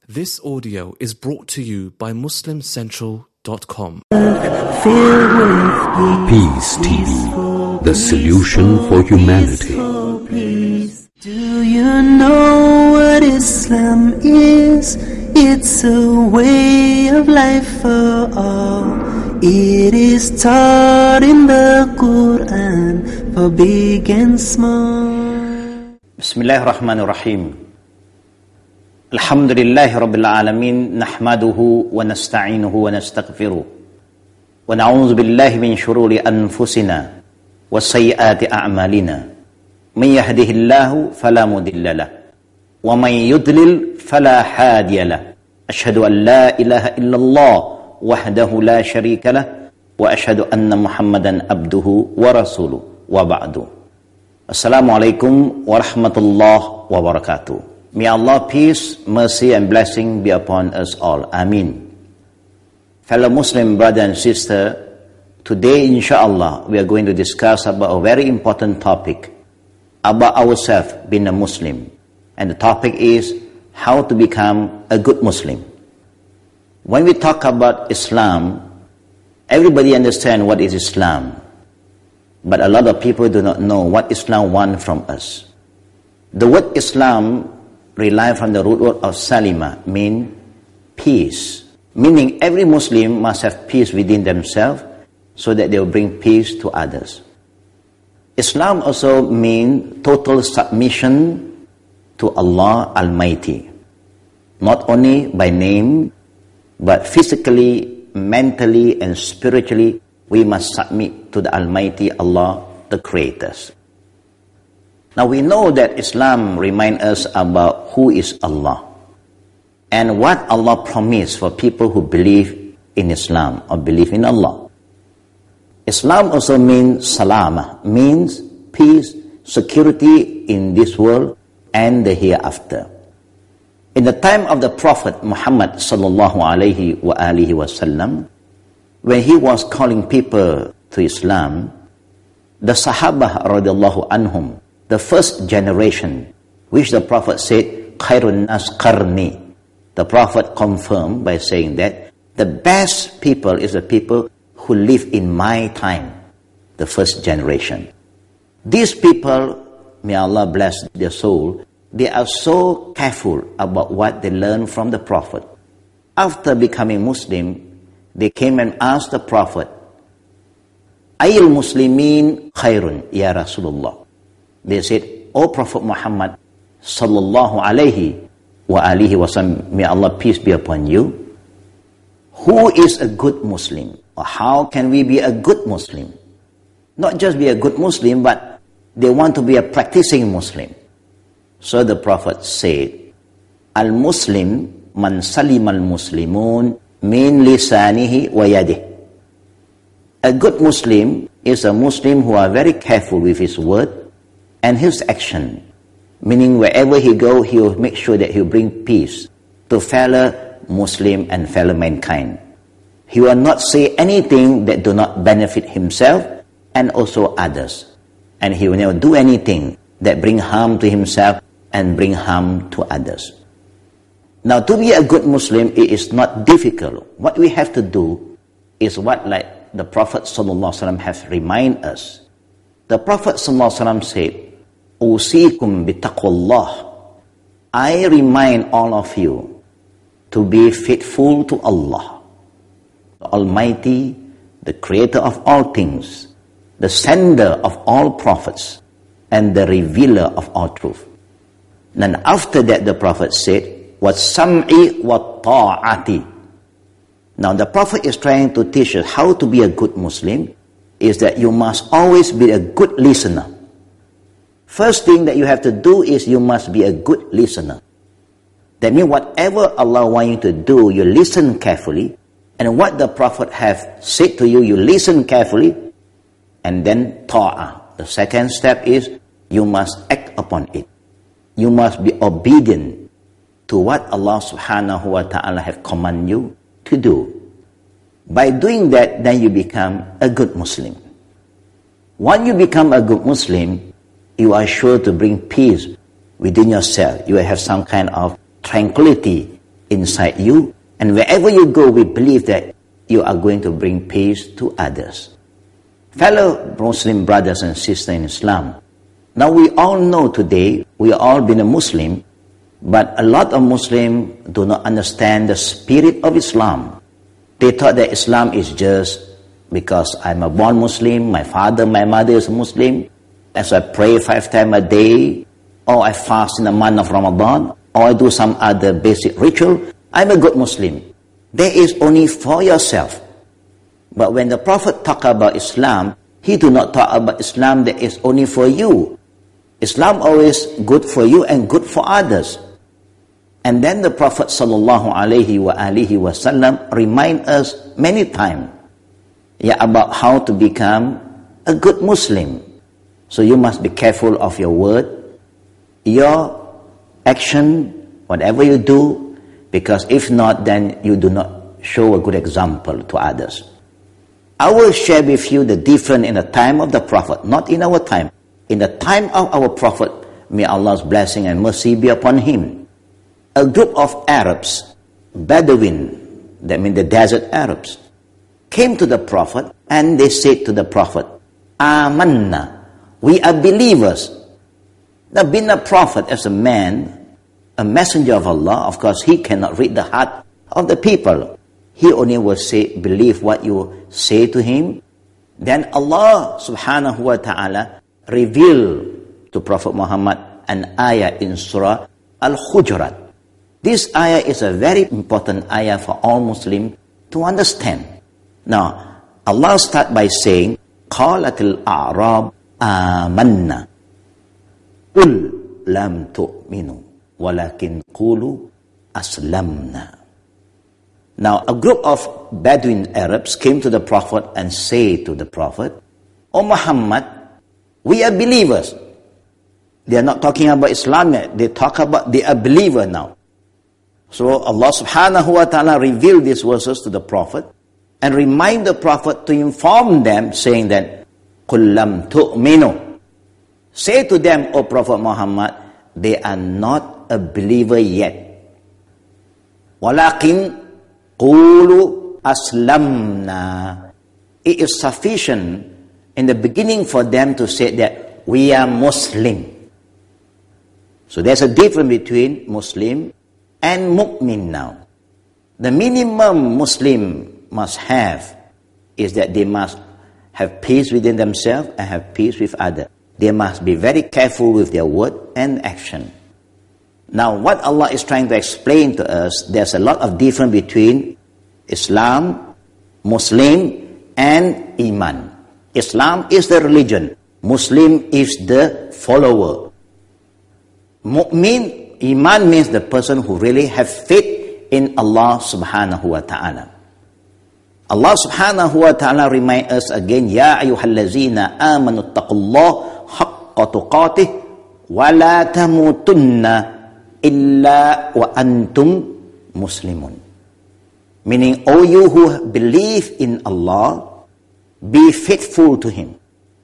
This audio is brought to you by MuslimCentral.com. Peace TV, the solution for humanity. Do you know what Islam is? It's a way of life for all. It is taught in the Quran for big and small. Bismillahirrahmanirrahim. Alhamdulillahi Rabbil Alamin. Nahmaduhu wa nasta'inuhu wa nastaghfiruh. Wa na'udzu billahi min shururi anfusina wa sayyiati a'malina. Man yahdihillahu fala mudilla lahu wa man yudlil fala hadiya lahu. Ashhadu an la ilaha illallah wahdahu la sharika lahu wa ashhadu anna Muhammadan abduhu wa rasuluh wa ba'du. Assalamualaikum warahmatullahi wabarakatuh. May Allah peace, mercy and blessing be upon us all. Ameen. Fellow Muslim brother and sister, today inshallah we are going to discuss about a very important topic about ourselves being a Muslim. And the topic is how to become a good Muslim. When we talk about Islam, everybody understands what is Islam. But a lot of people do not know what Islam wants from us. The word Islam rely from the root word of salima, mean peace. Meaning every Muslim must have peace within themselves so that they will bring peace to others. Islam also means total submission to Allah Almighty. Not only by name, but physically, mentally and spiritually, we must submit to the Almighty Allah, the Creators. Now we know that Islam reminds us about who is Allah and what Allah promised for people who believe in Islam or believe in Allah. Islam also means salama, means peace, security in this world and the hereafter. In the time of the Prophet Muhammad sallallahu alaihi wasallam, when he was calling people to Islam, the Sahaba radiallahu anhum, the first generation, which the Prophet said, Khairun nas qarni. The Prophet confirmed by saying that the best people is the people who live in my time, the first generation. These people, may Allah bless their soul, they are so careful about what they learn from the Prophet. After becoming Muslim, they came and asked the Prophet, Ayyul Muslimin khairun ya Rasulullah. They said, O Prophet Muhammad sallallahu alaihi wasallam, may Allah peace be upon you, who is a good Muslim? Or how can we be a good Muslim? Not just be a good Muslim, but they want to be a practicing Muslim. So the Prophet said, Al-Muslim man salim al-Muslimun min lisanihi wa yadih. A good Muslim is a Muslim who are very careful with his word and his action, meaning wherever he go, he will make sure that he will bring peace to fellow Muslim and fellow mankind. He will not say anything that do not benefit himself and also others. And he will never do anything that bring harm to himself and bring harm to others. Now, to be a good Muslim, it is not difficult. What we have to do is what like the Prophet ﷺ has reminded us. The Prophet ﷺ said, Usikum bitaqwallah. I remind all of you to be faithful to Allah, the Almighty, the Creator of all things, the sender of all prophets, and the revealer of all truth. Then after that the Prophet said, وَالسَّمْعِ وَالطَّاعَةِ. Now the Prophet is trying to teach us how to be a good Muslim, is that you must always be a good listener. First thing that you have to do is you must be a good listener. That means whatever Allah wants you to do, you listen carefully. And what the Prophet has said to you, you listen carefully. And then ta'ah. The second step is you must act upon it. You must be obedient to what Allah subhanahu wa ta'ala have commanded you to do. By doing that, then you become a good Muslim. Once you become a good Muslim, you are sure to bring peace within yourself. You will have some kind of tranquility inside you. And wherever you go, we believe that you are going to bring peace to others. Fellow Muslim brothers and sisters in Islam, now we all know today, we all been a Muslim, but a lot of Muslims do not understand the spirit of Islam. They thought that Islam is just because I'm a born Muslim, my father, my mother is a Muslim, as I pray 5 times a day, or I fast in the month of Ramadan, or I do some other basic ritual, I'm a good Muslim. That is only for yourself. But when the Prophet talk about Islam, he do not talk about Islam that is only for you. Islam always good for you and good for others. And then the Prophet sallallahu alaihi wasallam remind us many times about how to become a good Muslim. So you must be careful of your word, your action, whatever you do, because if not, then you do not show a good example to others. I will share with you the difference in the time of the Prophet, not in our time. In the time of our Prophet, may Allah's blessing and mercy be upon him. A group of Arabs, Bedouin, that means the desert Arabs, came to the Prophet and they said to the Prophet, Amanna, we are believers. Now being a Prophet as a man, a messenger of Allah, of course he cannot read the heart of the people. He only will say, believe what you say to him. Then Allah subhanahu wa ta'ala revealed to Prophet Muhammad an ayah in Surah Al-Hujurat. This ayah is a very important ayah for all Muslims to understand. Now, Allah starts by saying, قَالَتِ الْأَعْرَابُ آمَنَّا قُلْ لَمْ تُؤْمِنُوا وَلَكِنْ قُولُوا أَسْلَمْنَا. Now, a group of Bedouin Arabs came to the Prophet and said to the Prophet, O Muhammad, we are believers. They are not talking about Islam yet. They talk about they are believers now. So Allah subhanahu wa ta'ala revealed these verses to the Prophet and remind the Prophet to inform them, saying that, قُلْ لَمْ تُؤْمِنُوا. Say to them, O Prophet Muhammad, they are not a believer yet. وَلَكِنْ قُولُوا أَسْلَمْنَا. It is sufficient in the beginning for them to say that we are Muslim. So there's a difference between Muslim and Mu'min now. The minimum Muslim must have is that they must have peace within themselves and have peace with others. They must be very careful with their word and action. Now, what Allah is trying to explain to us, there's a lot of difference between Islam, Muslim, and Iman. Islam is the religion. Muslim is the follower. Mu'min, Iman means the person who really have faith in Allah subhanahu wa ta'ala. Allah subhanahu wa ta'ala remind us again, Ya ayyuhallazina amanu taqullah haqqa tuqatih wa la tamutunna illa wa antum muslimun. Meaning, all you who believe in Allah, be faithful to Him.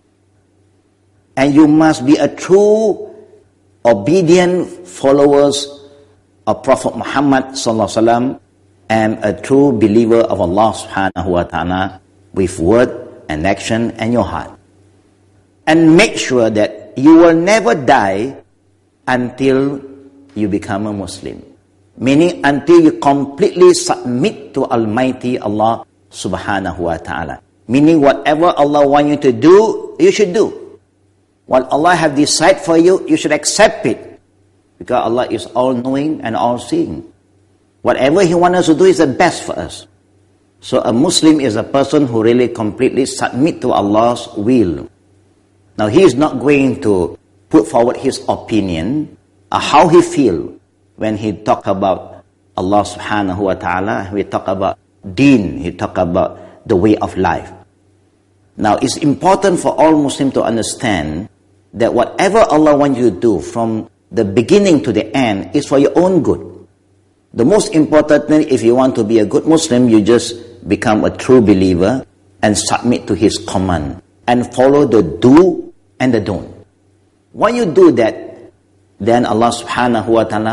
And you must be a true, obedient followers of Prophet Muhammad sallallahu alaihi wasallam and a true believer of Allah subhanahu wa ta'ala with word and action and your heart. And make sure that you will never die until you become a Muslim. Meaning until you completely submit to Almighty Allah subhanahu wa ta'ala. Meaning whatever Allah wants you to do, you should do. What Allah have decided for you, you should accept it. Because Allah is all-knowing and all-seeing. Whatever He wants us to do is the best for us. So a Muslim is a person who really completely submit to Allah's will. Now he is not going to put forward his opinion or how he feel when he talk about Allah subhanahu wa ta'ala. We talk about deen, he talk about the way of life. Now it's important for all Muslims to understand that whatever Allah wants you to do from the beginning to the end is for your own good. The most important thing, if you want to be a good Muslim, you just become a true believer and submit to His command and follow the do and the don't. When you do that, then Allah subhanahu wa ta'ala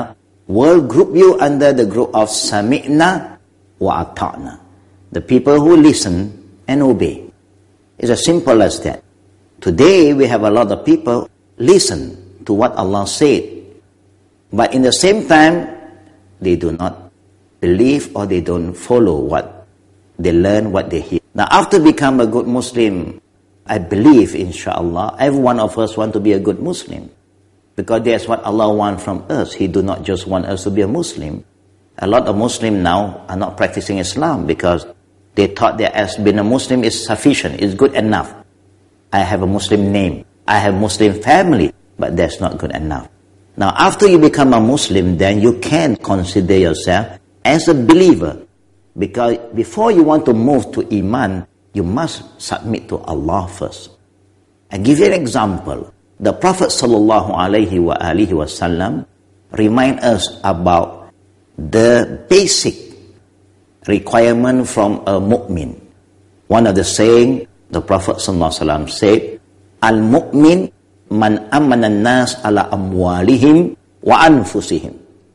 will group you under the group of Sami'na wa Ata'na. The people who listen and obey. It's as simple as that. Today we have a lot of people listen to what Allah said, but in the same time they do not believe or they don't follow what they learn, what they hear. Now after become a good Muslim, I believe inshallah every one of us want to be a good Muslim, because that's what Allah wants from us. He do not just want us to be a Muslim. A lot of Muslims now are not practicing Islam because they thought that as being a Muslim is sufficient, is good enough. I have a Muslim name, I have Muslim family, but that's not good enough. Now after you become a Muslim, then you can consider yourself as a believer, because before you want to move to Iman, you must submit to Allah first. I give you an example. The Prophet ﷺ remind us about the basic requirement from a mu'min. One of the saying, the Prophet ﷺ said, Al-mu'min man amana nas ala amwalihim wa anfusihim.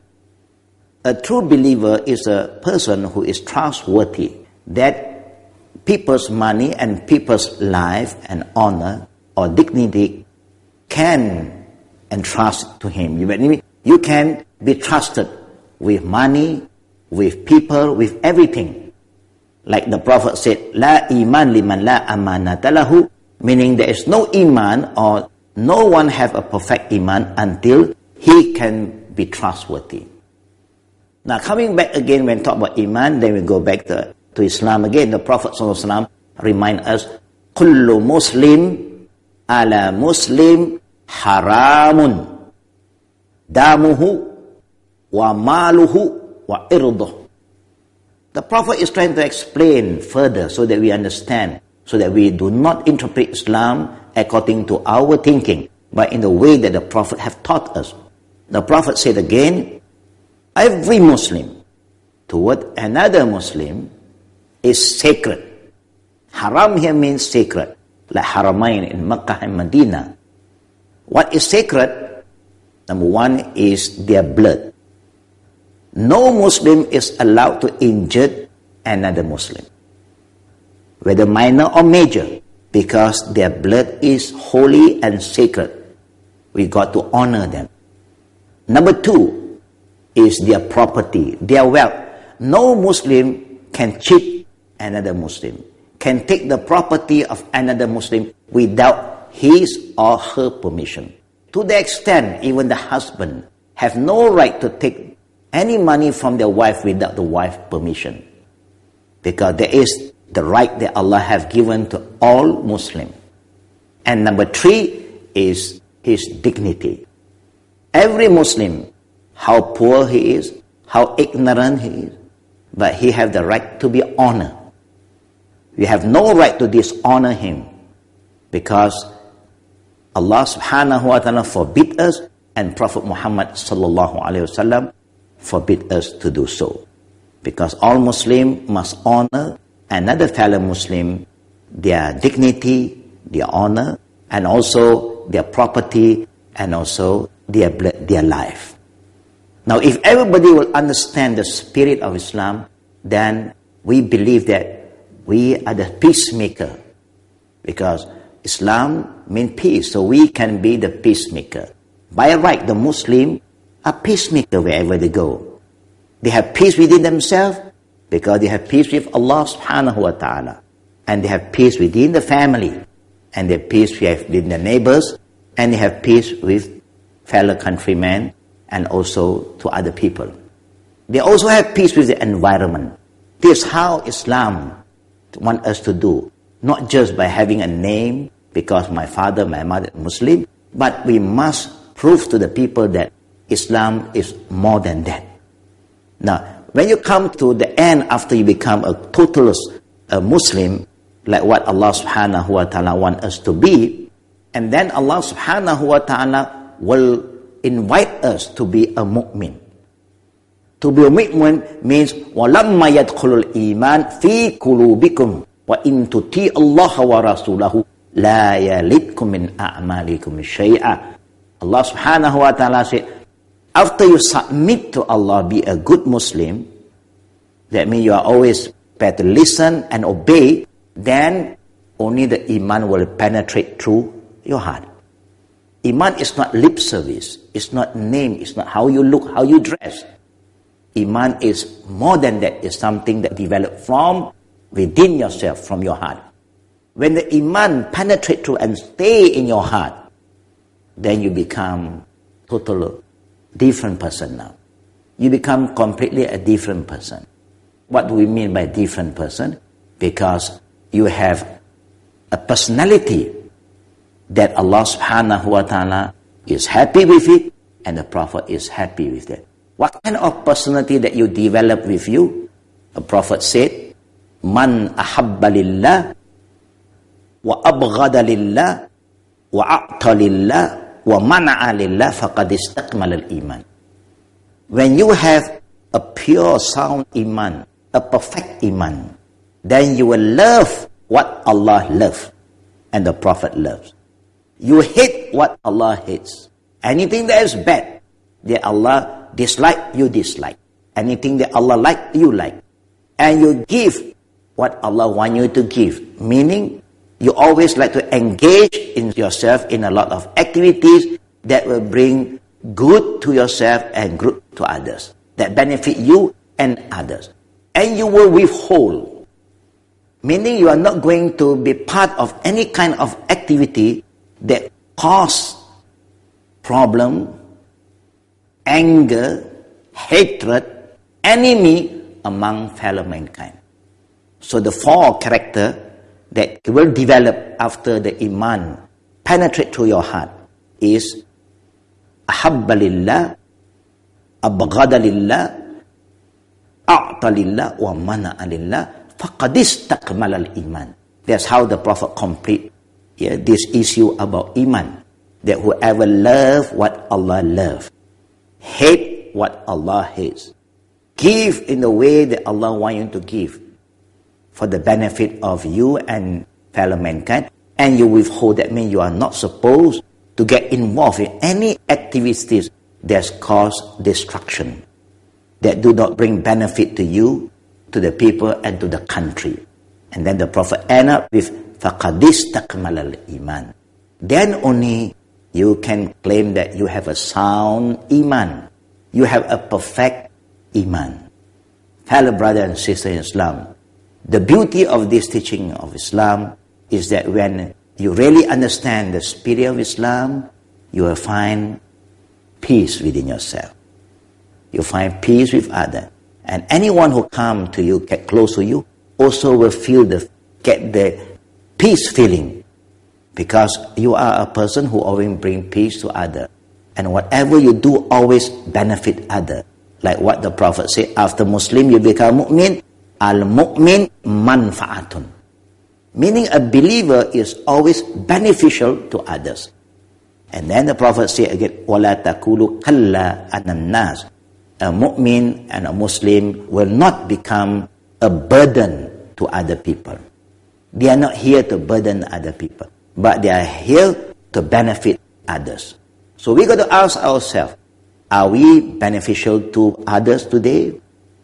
A true believer is a person who is trustworthy, that people's money and people's life and honor or dignity can entrust to him. You can be trusted with money, with people, with everything. Like the Prophet said, La iman liman la amanata lahu, meaning there is no iman or no one have a perfect iman until he can be trustworthy. Now coming back again, when talk about iman, then we go back to Islam again. The Prophet ﷺ remind us, Kullu muslim ala muslim haramun damuhu wa maluhu wa irduh. The Prophet is trying to explain further so that we understand, so that we do not interpret Islam according to our thinking, but in the way that the Prophet have taught us. The Prophet said again, every Muslim toward another Muslim is sacred. Haram here means sacred, like Haramain in Makkah and Medina. What is sacred? Number one is their blood. No Muslim is allowed to injure another Muslim, whether minor or major, because their blood is holy and sacred. We got to honor them. Number two is their property, their wealth. No Muslim can cheat another Muslim, can take the property of another Muslim without his or her permission. To the extent, even the husband have no right to take any money from their wife without the wife's permission, because there is the right that Allah have given to all Muslims. And number three is his dignity. Every Muslim, how poor he is, how ignorant he is, but he have the right to be honored. We have no right to dishonor him, because Allah subhanahu wa ta'ala forbid us, and Prophet Muhammad sallallahu alaihi wasallam forbid us to do so. Because all Muslims must honor another fellow Muslim, their dignity, their honor, and also their property, and also their blood, their life. Now, if everybody will understand the spirit of Islam, then we believe that we are the peacemaker, because Islam means peace, so we can be the peacemaker. By right, the Muslim are peacemaker wherever they go. They have peace within themselves because they have peace with Allah subhanahu wa ta'ala, and they have peace within the family, and they have peace within the neighbors, and they have peace with fellow countrymen and also to other people. They also have peace with the environment. This is how Islam wants us to do, not just by having a name because my father, my mother are Muslim, but we must prove to the people that Islam is more than that. Now, when you come to the end after you become a totalist Muslim, like what Allah subhanahu wa ta'ala wants us to be, and then Allah subhanahu wa ta'ala will invite us to be a mu'min. To be a mu'min means وَلَمَّا يَدْخُلُ الْإِيمَانِ فِي قُلُوبِكُمْ وَإِن تُطِيعُوا اللَّهَ وَرَسُولَهُ لَا يَلِدْكُم مِّنْ أَعْمَالِكُمْ شَيْئًا. Allah subhanahu wa ta'ala said, After you submit to Allah, be a good Muslim, that means you are always prepared to listen and obey, then only the Iman will penetrate through your heart. Iman is not lip service, it's not name, it's not how you look, how you dress. Iman is more than that, it's something that develops from within yourself, from your heart. When the Iman penetrates through and stay in your heart, then you become totally different person now. You become completely a different person. What do we mean by different person? Because you have a personality that Allah subhanahu wa ta'ala is happy with it and the Prophet is happy with it. What kind of personality that you develop with you? The Prophet said, Man ahabba lillah wa abghada lillah wa a'ta lillah wa mana'a lillah faqad istakmal al-iman. When you have a pure sound iman, a perfect iman, then you will love what Allah loves and the Prophet loves. You hate what Allah hates. Anything that is bad, that Allah dislike, you dislike. Anything that Allah like, you like. And you give what Allah wants you to give. Meaning, you always like to engage in yourself in a lot of activities that will bring good to yourself and good to others, that benefit you and others. And you will withhold, meaning you are not going to be part of any kind of activity that cause problem, anger, hatred, enemy among fellow mankind. So the four characters that will develop after the Iman penetrate through your heart is ahabba lillah, abghada lillah, a'ta lillah, wa mana'a lillah, faqad istakmal al-iman. That's how the Prophet complete this issue about Iman. That whoever love what Allah loves, hate what Allah hates, give in the way that Allah wants you to give, for the benefit of you and fellow mankind, and you withhold, that means you are not supposed to get involved in any activities that cause destruction, that do not bring benefit to you, to the people, and to the country. And then the Prophet end up with فَقَدْ اسْتَكْمَلَ الْإِيمَانِ. Then only you can claim that you have a sound Iman. You have a perfect Iman. Fellow brother and sister in Islam, the beauty of this teaching of Islam is that when you really understand the spirit of Islam, you will find peace within yourself. You find peace with others. And anyone who comes to you, get close to you, also will get the peace feeling. Because you are a person who always brings peace to others. And whatever you do always benefit others. Like what the Prophet said, after Muslim you become mu'min, al-mu'min manfa'atun. Meaning a believer is always beneficial to others. And then the Prophet said again, وَلَا تَكُولُ كَلَّا أَنَ النَّاسِ. A mu'min and a Muslim will not become a burden to other people. They are not here to burden other people, but they are here to benefit others. So we got to ask ourselves, are we beneficial to others today?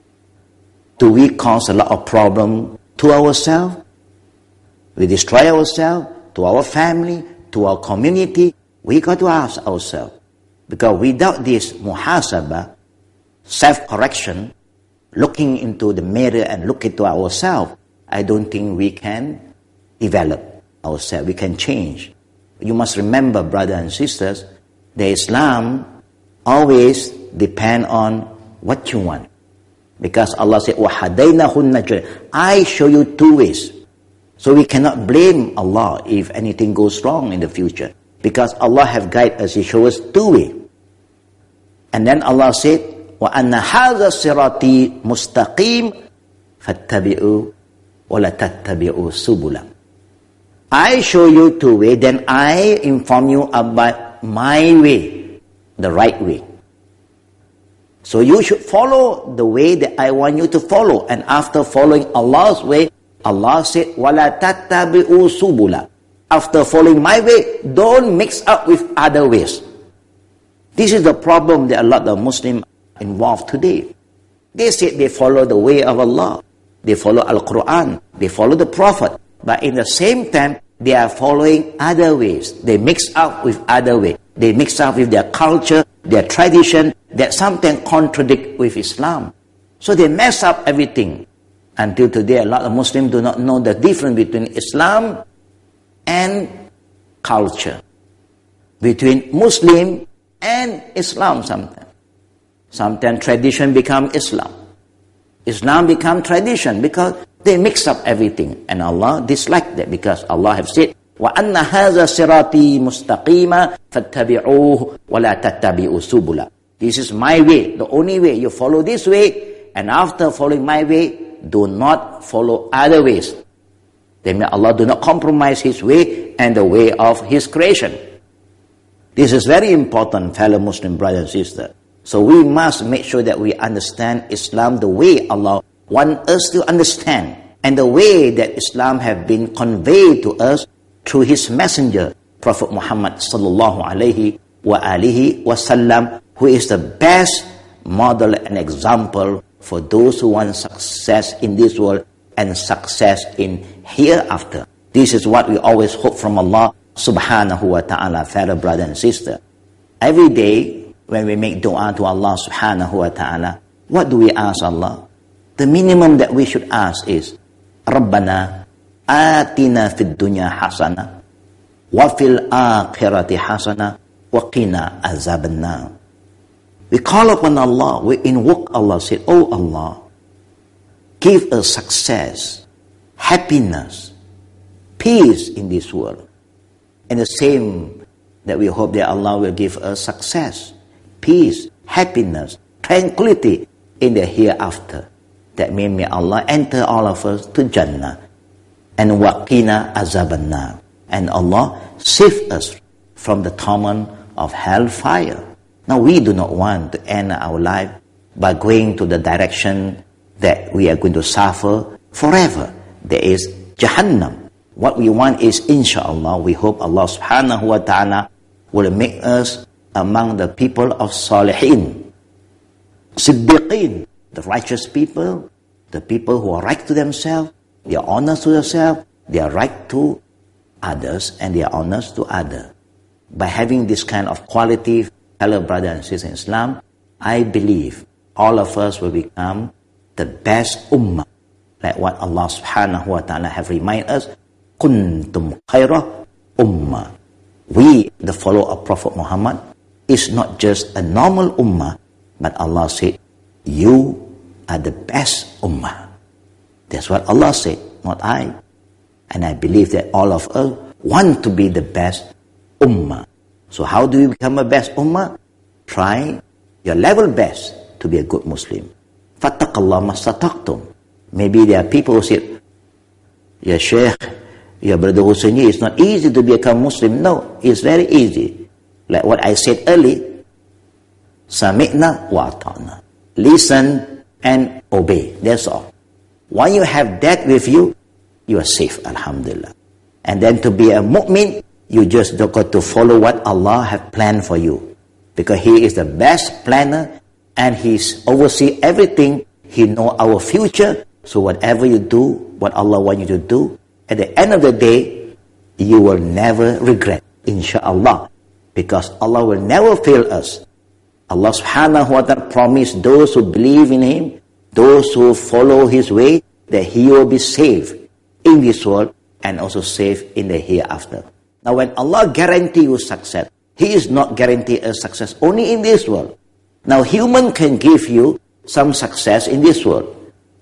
Do we cause a lot of problem to ourselves? We destroy ourselves, to our family, to our community. We got to ask ourselves. Because without this muhasabah, self-correction, looking into the mirror and looking to ourselves, I don't think we can develop ourselves. We can change. You must remember, brothers and sisters, that Islam always depend on what you want. Because Allah said, وَحَدَيْنَهُ النَّجْدَيْنِ. I show you two ways. So we cannot blame Allah if anything goes wrong in the future. Because Allah have guided us, He shows us two ways. And then Allah said, وَأَنَّ هَذَا صِرَاطِي مُسْتَقِيمٌ فَاتَّبِعُوا وَلَا تَتَّبِعُوا سُبُلًا. I show you two ways, then I inform you about my way, the right way. So you should follow the way that I want you to follow. And after following Allah's way, Allah said, وَلَا تَتَّبِعُوا سُبُلًا. After following my way, don't mix up with other ways. This is the problem that a lot of Muslims are involved today. They say they follow the way of Allah. They follow Al-Quran. They follow the Prophet. But in the same time, they are following other ways. They mix up with other ways. They mix up with their culture, their tradition, that sometimes contradict with Islam. So they mess up everything. Until today, a lot of Muslims do not know the difference between Islam and culture. Between Muslim and Islam sometimes. Sometimes tradition becomes Islam. Islam becomes tradition because they mix up everything. And Allah dislikes that because Allah has said, وَأَنَّ هَذَا صِرَاطِي مُسْتَقِيمًا فَاتَّبِعُوهُ وَلَا تَتَّبِعُوا سُبُلًا. This is my way, the only way. You follow this way, and after following my way, do not follow other ways. Then may Allah do not compromise His way and the way of His creation. This is very important, fellow Muslim brothers and sisters. So we must make sure that we understand Islam the way Allah wants us to understand, and the way that Islam has been conveyed to us through His messenger, Prophet Muhammad sallallahu alaihi wasallam, who is the best model and example for those who want success in this world and success in hereafter. This is what we always hope from Allah subhanahu wa ta'ala, fellow brother and sister. Every day when we make dua to Allah subhanahu wa ta'ala, what do we ask Allah? The minimum that we should ask is, Rabbana atina fid dunya hasana wa fil akhirati hasana wa qina azaban nar. We call upon Allah, we invoke Allah, say, Oh Allah, give us success, happiness, peace in this world. And the same that we hope that Allah will give us success, peace, happiness, tranquility in the hereafter. That means may Allah enter all of us to Jannah. And waqina azaban nar. And Allah save us from the torment of hellfire. Now we do not want to end our life by going to the direction that we are going to suffer forever. There is Jahannam. What we want is, inshallah, we hope Allah subhanahu wa ta'ala will make us among the people of Salihin, Siddiqeen, the righteous people, the people who are right to themselves, they are honest to themselves, they are right to others, and they are honest to others. By having this kind of quality, fellow brother and sister in Islam, I believe all of us will become the best ummah. Like what Allah subhanahu wa ta'ala have reminded us, kuntum khairah ummah. We, the follower of Prophet Muhammad, is not just a normal ummah, but Allah said, you are the best ummah. That's what Allah said, not I. And I believe that all of us want to be the best ummah. So how do you become a best ummah? Try your level best to be a good Muslim. Fattaqallah mastataqtum. Maybe there are people who say, Ya Sheikh, your brother Husseini, it's not easy to become Muslim. No, it's very easy. Like what I said earlier, Sami'na wa ata'na. Listen and obey. That's all. When you have that with you, you are safe, alhamdulillah. And then to be a mu'min, you just got to follow what Allah has planned for you. Because He is the best planner and He's oversee everything. He knows our future. So whatever you do, what Allah wants you to do, at the end of the day, you will never regret, inshallah. Because Allah will never fail us. Allah subhanahu wa ta'ala promised those who believe in Him, those who follow His way, that He will be saved in this world and also saved in the hereafter. Now when Allah guarantees you success, He is not guaranteeing us success only in this world. Now human can give you some success in this world.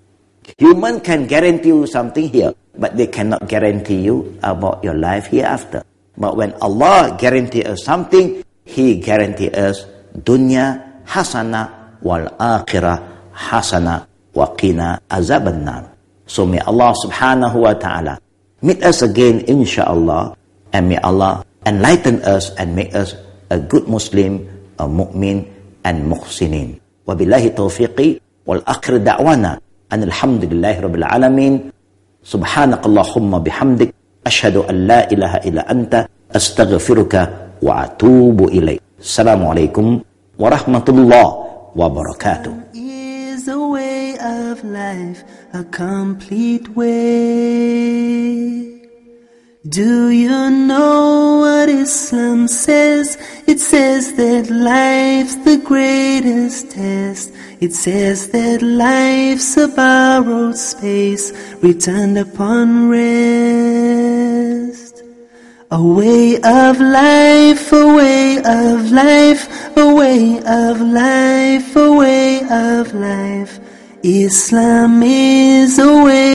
Human can guarantee you something here, but they cannot guarantee you about your life hereafter. But when Allah guarantees us something, He guarantees us dunya hasana wal akhirah hasana wa qina azaban nar. So may Allah subhanahu wa ta'ala meet us again, inshallah, and may Allah enlighten us and make us a good Muslim, a mu'min, and muhsinin. Wabillahi tawfiqi wal akhir da'wana an alhamdulillahi rabbil alamin. Subhanakallahumma bihamdik ashhadu an la ilaha illa anta astaghfiruka wa atubu ilaik. Assalamualaikum warahmatullahi wabarakatuh. Is a way of life, a complete way. Do you know what Islam says? It says that life's the greatest test. It says that life's a borrowed space, returned upon rest. A way of life, a way of life, a way of life, a way of life. Islam is a way.